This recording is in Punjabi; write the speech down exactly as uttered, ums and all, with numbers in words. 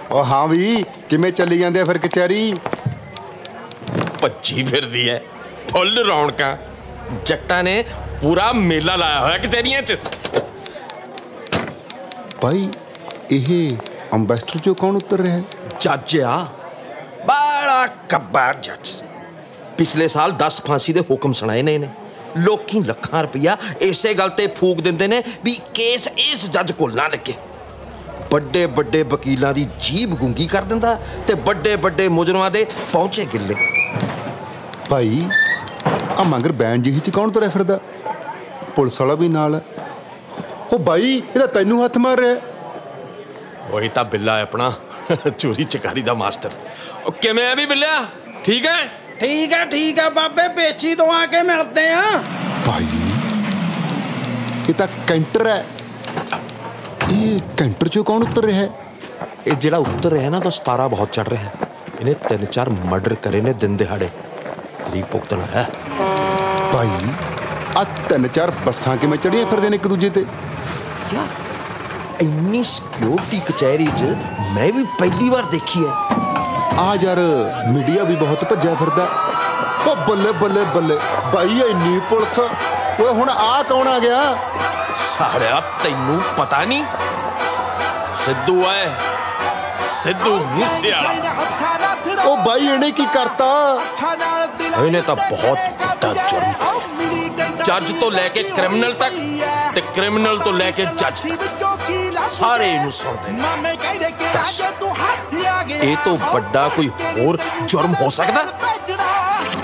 ਉਹ ਹਾਂ ਵੀ ਕਿਵੇਂ ਚੱਲੀ ਜਾਂਦੇ ਆ ਫਿਰ ਕਚਹਿਰੀ? ਭੱਜੀ ਫਿਰਦੀ ਹੈ, ਫੁੱਲ ਰੌਣਕਾਂ। ਜੱਟਾਂ ਨੇ ਪੂਰਾ ਮੇਲਾ ਲਾਇਆ ਹੋਇਆ ਕਚਹਿਰੀਆਂ 'ਚ। ਭਾਈ ਇਹ ਅੰਬੈਸਡਰ 'ਚੋਂ ਕੌਣ ਉਤਰ ਰਿਹਾ? ਜੱਜ ਆ, ਬੜਾ ਕੱਬਾ ਜੱਜ। ਪਿਛਲੇ ਸਾਲ ਦਸ ਫਾਂਸੀ ਦੇ ਹੁਕਮ ਸੁਣਾਏ ਨੇ ਇਹਨੇ। ਲੋਕੀ ਲੱਖਾਂ ਰੁਪਈਆ ਇਸੇ ਗੱਲ ਤੇ ਫੂਕ ਦਿੰਦੇ ਨੇ ਵੀ ਕੇਸ ਇਸ ਜੱਜ ਕੋਲ ਨਾ ਲੱਗੇ। ਵੱਡੇ ਵੱਡੇ ਵਕੀਲਾਂ ਦੀ ਜੀਭ ਗੁੰਗੀ ਕਰ ਦਿੰਦਾ ਤੇ ਵੱਡੇ ਵੱਡੇ ਮੁਜਰਮਾਂ ਦੇ ਪਹੁੰਚੇ ਗਿੱਲੇ। ਭਾਈ ਆ ਮਗਰ ਬੈਨ ਜਿਹੀ 'ਚ ਕੌਣ ਤੁਰਿਆ ਫਿਰਦਾ? ਪੁਲਿਸ ਵਾਲਾ ਵੀ ਨਾਲ। ਉਹ ਬਾਈ ਇਹਦਾ ਤੈਨੂੰ ਹੱਥ ਮਾਰ ਰਿਹਾ। ਉਹੀ ਤਾਂ ਬਿੱਲਾ ਹੈ ਆਪਣਾ, ਚੋਰੀ ਚਕਾਰੀ ਦਾ ਮਾਸਟਰ। ਉਹ ਕਿਵੇਂ ਆ ਵੀ ਬਿੱਲਿਆ? ਠੀਕ ਹੈ? ਠੀਕ ਹੈ ਠੀਕ ਹੈ ਬਾਬੇ, ਪੇਸ਼ੀ ਤੋਂ ਆ ਕੇ ਮਿਲਦੇ ਆ। ਭਾਈ ਇਹ ਤਾਂ ਕੈਂਟਰ ਹੈ। ਇਹ ਕੈਂਟਰ 'ਚੋਂ ਕੌਣ ਉਤਰ ਰਿਹਾ? ਇਹ ਜਿਹੜਾ ਉੱਤਰ ਰਿਹਾ ਨਾ ਤਾਂ ਸਤਾਰਾ ਬਹੁਤ ਚੜ ਰਿਹਾ। ਇਹਨੇ ਤਿੰਨ ਚਾਰ ਮਰਡਰ ਕਰੇ ਨੇ ਦਿਨ ਦਿਹਾੜੇ। ਤਰੀਕ ਭੁਗਤਣਾ ਹੈ। ਭਾਈ ਆ ਤਿੰਨ ਚਾਰ ਬੱਸਾਂ ਕਿਵੇਂ ਚੜੀਆਂ ਫਿਰਦੇ ਨੇ ਇੱਕ ਦੂਜੇ ਤੇ? ਕਿਆ ਇੰਨੀ ਸਿਕਿਉਰਿਟੀ ਕਚਹਿਰੀ 'ਚ ਮੈਂ ਵੀ ਪਹਿਲੀ ਵਾਰ ਦੇਖੀ ਹੈ। ਆ ਯਾਰ ਮੀਡੀਆ ਵੀ ਬਹੁਤ ਭੱਜਿਆ ਫਿਰਦਾ। ਉਹ ਬੱਲੇ ਬੱਲੇ ਬੱਲੇ ਬਾਈ ਇੰਨੀ ਪੁਲਿਸ। ਓਏ ਹੁਣ ਆ ਕੌਣ ਆ ਗਿਆ? ਸਾਲਿਆ ਤੈਨੂੰ ਪਤਾ ਨਹੀਂ? ਸਿੱਧੂ ਹੈ, ਸਿੱਧੂ ਮੂਸੇਵਾਲਾ। ਉਹ ਬਾਈ ਇਹਨੇ ਕੀ ਕਰਤਾ? ਇਹਨੇ ਤਾਂ ਬਹੁਤ ਵੱਡਾ ਜੁਰਮ ਕੀਤਾ। ਜੱਜ ਤੋਂ ਲੈ ਕੇ ਕ੍ਰਿਮੀਨਲ ਤੱਕ ਤੇ ਕ੍ਰਿਮੀਨਲ ਤੋਂ ਲੈ ਕੇ ਜੱਜ ਤੱਕ ਸਾਰੇ ਇਹਨੂੰ ਸੁਣਦੇ ਨੇ। ਦੱਸ ਇਹ ਤੋਂ ਵੱਡਾ ਕੋਈ ਹੋਰ ਜੁਰਮ ਹੋ ਸਕਦਾ?